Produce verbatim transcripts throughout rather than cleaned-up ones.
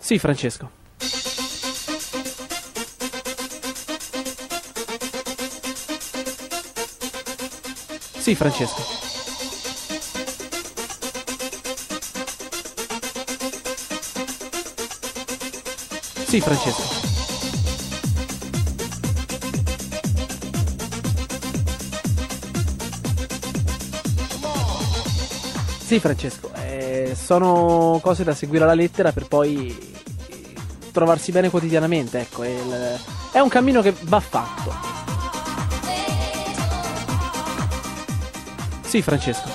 Sì, Francesco. Sì, Francesco. Sì, Francesco. Sì, Francesco. Eh, sono cose da seguire alla lettera per poi trovarsi bene quotidianamente, ecco. È, il, è un cammino che va fatto. Sì, Francesco.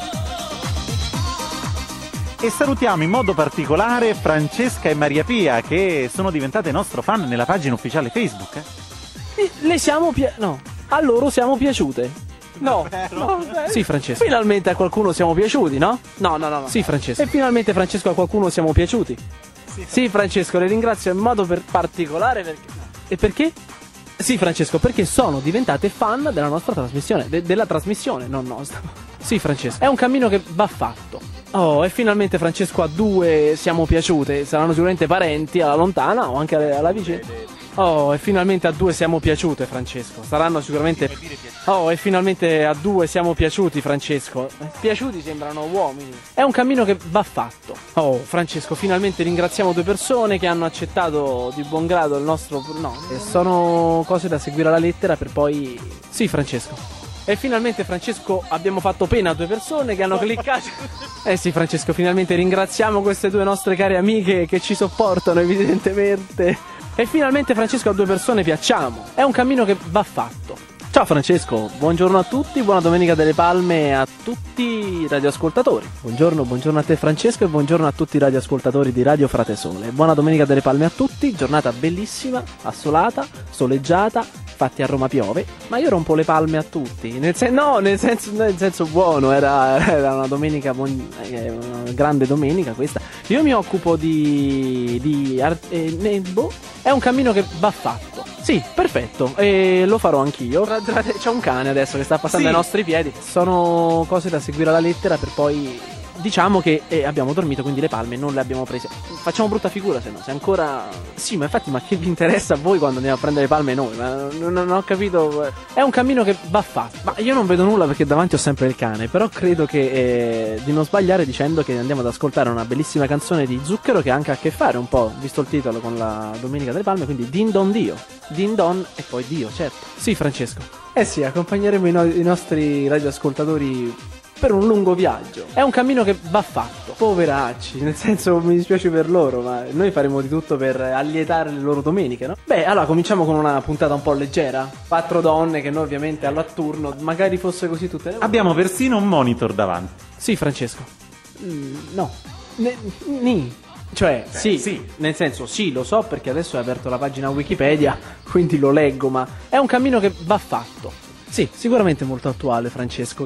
E salutiamo in modo particolare Francesca e Maria Pia, che sono diventate nostro fan nella pagina ufficiale Facebook. Eh? Le siamo pi- no, a loro siamo piaciute. No, no, sì, Francesco. Finalmente a qualcuno siamo piaciuti, no? No, no, no, no. Sì, Francesco. E finalmente, Francesco, a qualcuno siamo piaciuti. Sì, sì, Francesco, le ringrazio in modo per particolare perché... E perché? Sì, Francesco, perché sono diventate fan della nostra trasmissione, de- della trasmissione, non nostra. Sì, Francesco. È un cammino che va fatto. Oh, e finalmente, Francesco, a due siamo piaciute. Saranno sicuramente parenti alla lontana o anche alla vicina. Oh, e finalmente a due siamo piaciute, Francesco. Saranno sicuramente... Oh, e finalmente a due siamo piaciuti, Francesco. Piaciuti sembrano uomini. È un cammino che va fatto. Oh, Francesco, finalmente ringraziamo due persone che hanno accettato di buon grado il nostro... No, e sono cose da seguire alla lettera per poi... Sì, Francesco. E finalmente, Francesco, abbiamo fatto pena a due persone che hanno cliccato. Eh sì, Francesco, finalmente ringraziamo queste due nostre care amiche che ci sopportano, evidentemente. E finalmente, Francesco, a due persone piacciamo. È un cammino che va fatto. Ciao Francesco, buongiorno a tutti, buona Domenica delle Palme a tutti i radioascoltatori. Buongiorno, buongiorno a te Francesco e buongiorno a tutti i radioascoltatori di Radio Frate Sole. Buona Domenica delle Palme a tutti, giornata bellissima, assolata, soleggiata, infatti a Roma piove, ma io rompo le palme a tutti. Nel sen- no, nel senso, nel senso buono, era, era una domenica, bon- eh, una grande domenica questa. Io mi occupo di... di ar- eh, ne- boh, è un cammino che va fatto. Sì, perfetto, e lo farò anch'io. C'è un cane adesso che sta passando sì. ai nostri piedi. Sono cose da seguire alla lettera per poi... Diciamo che eh, abbiamo dormito, quindi le palme non le abbiamo prese. Facciamo brutta figura se no, se ancora... Sì, ma infatti, ma che vi interessa a voi quando andiamo a prendere le palme noi? Ma non, non ho capito... È un cammino che va fatto. Ma io non vedo nulla perché davanti ho sempre il cane, però credo che eh, di non sbagliare dicendo che andiamo ad ascoltare una bellissima canzone di Zucchero che ha anche a che fare un po', visto il titolo, con la Domenica delle Palme, quindi Din Don Dio. Din Don e poi Dio, certo. Sì, Francesco. Eh sì, accompagneremo i, no- i nostri radioascoltatori per un lungo viaggio. È un cammino che va fatto. Poveracci, nel senso mi dispiace per loro, ma noi faremo di tutto per allietare le loro domeniche, no? Beh, allora cominciamo con una puntata un po' leggera. Quattro donne che noi ovviamente allo a turno, magari fosse così tutte le volte. Abbiamo persino un monitor davanti. Sì, Francesco. Mm, no. Ne, ni. Cioè, Beh, sì, sì, nel senso, sì, lo so perché adesso hai aperto la pagina Wikipedia, quindi lo leggo, ma è un cammino che va fatto. Sì, sicuramente molto attuale, Francesco,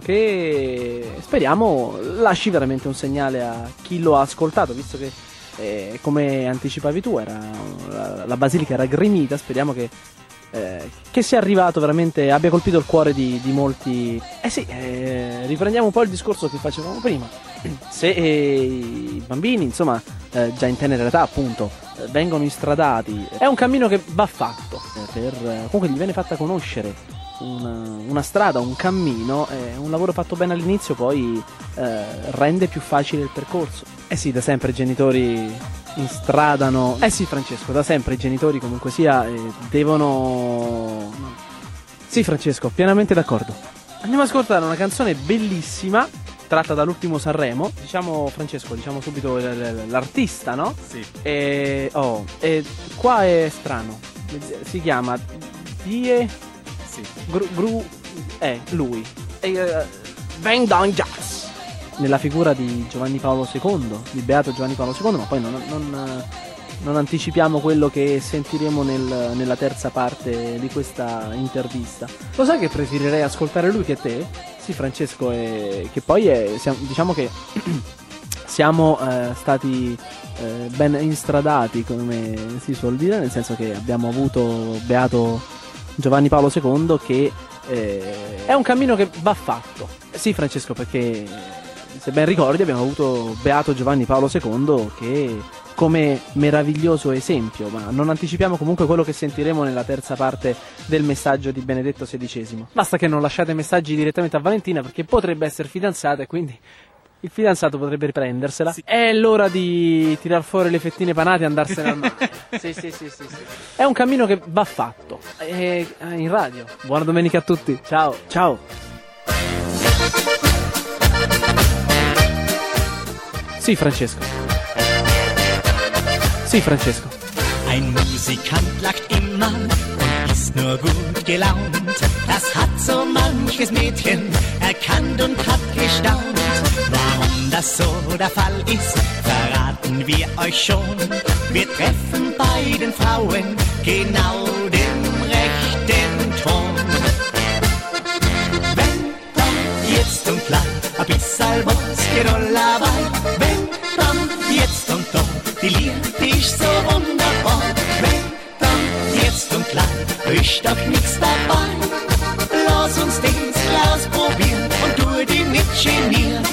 che speriamo lasci veramente un segnale a chi lo ha ascoltato, visto che, eh, come anticipavi tu, era la, la basilica era gremita, speriamo che, eh, che sia arrivato veramente, abbia colpito il cuore di, di molti. Eh sì, eh, riprendiamo un po' il discorso che facevamo prima. Se eh, i bambini, insomma, eh, già in tenera età, appunto, eh, vengono instradati, è un cammino che va fatto, eh, per, eh, comunque gli viene fatta conoscere Una, una strada, un cammino, è un lavoro fatto bene all'inizio, poi eh, rende più facile il percorso. Eh sì, da sempre i genitori instradano. Eh sì, Francesco, da sempre i genitori comunque sia eh, devono. Sì, Francesco, pienamente d'accordo. Andiamo ad ascoltare una canzone bellissima tratta dall'ultimo Sanremo. Diciamo, Francesco, diciamo subito l- l- l'artista, no? Sì. E, oh, e qua è strano. Si chiama Die. Sì. Gru, Gru è lui e, uh, Bang Down Jazz nella figura di Giovanni Paolo secondo, di Beato Giovanni Paolo secondo, ma poi non, non, non anticipiamo quello che sentiremo nel, nella terza parte di questa intervista. Lo sai che preferirei ascoltare lui che te? Sì, Francesco, e che poi è, siamo, diciamo che siamo eh, stati eh, ben instradati, come si suol dire, nel senso che abbiamo avuto Beato Giovanni Paolo secondo che eh, è un cammino che va fatto. Sì, Francesco, perché se ben ricordi abbiamo avuto Beato Giovanni Paolo secondo che come meraviglioso esempio, ma non anticipiamo comunque quello che sentiremo nella terza parte del messaggio di Benedetto sedicesimo. Basta che non lasciate messaggi direttamente a Valentina, perché potrebbe essere fidanzata e quindi il fidanzato potrebbe riprendersela. Sì. È l'ora di tirar fuori le fettine panate e andarsene al mare. Sì, sì, sì, sì, sì. È un cammino che va fatto. È in radio. Buona domenica a tutti. Ciao. Ciao. Sì, Francesco. Sì, Francesco. Ein Musikant lacht immer und ist nur gut gelaunt. Das hat so manches Mädchen erkannt und hat gestaunt. Warum das so der Fall ist, verraten wir euch schon. Wir treffen bei den Frauen genau den rechten Ton. Wenn dann jetzt und gleich ein bisschen was geht dabei. Wenn dann jetzt und doch die Liebe ist so wunderbar. Wenn dann jetzt und gleich ist doch nichts dabei. Lass uns das Glas probieren und tu die nicht genieren.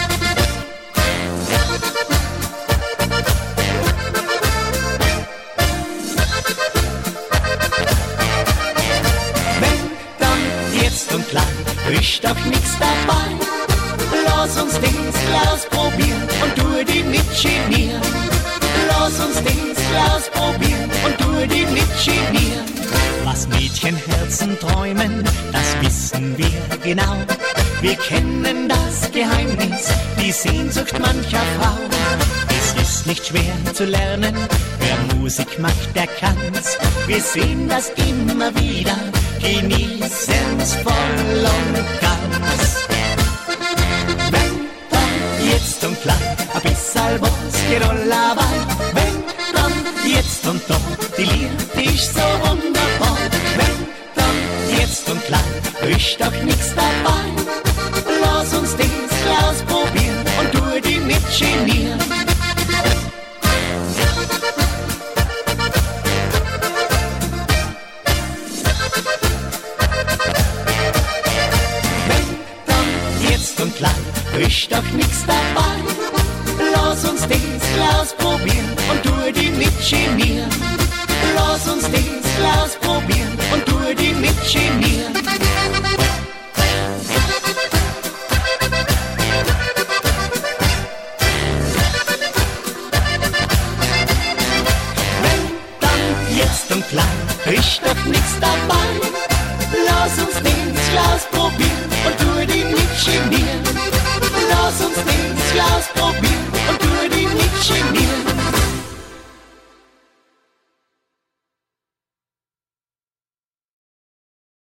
Wenn dann jetzt und gleich ist doch nichts dabei. Lass uns das Glas probieren und tu die nicht genieren. Lass uns das Glas probieren und tu die nicht genieren. Was Mädchenherzen träumen, das wissen wir genau. Wir kennen das Geheimnis, die Sehnsucht mancher Frau. Es ist nicht schwer zu lernen, wer Musik macht, der kann's. Wir sehen das immer wieder, genießen's voll und ganz. Wenn dann jetzt und gleich ein bisschen was geht dabei. Wenn dann jetzt und doch die Liebe ist so wunderbar. Wenn dann jetzt und gleich ist doch nichts dabei. Lass uns das Glas probieren und tu die nicht genieren. Wenn dann jetzt und gleich ist doch nichts dabei. Lass uns das Glas probieren und tu die nicht genieren. Lass uns das Glas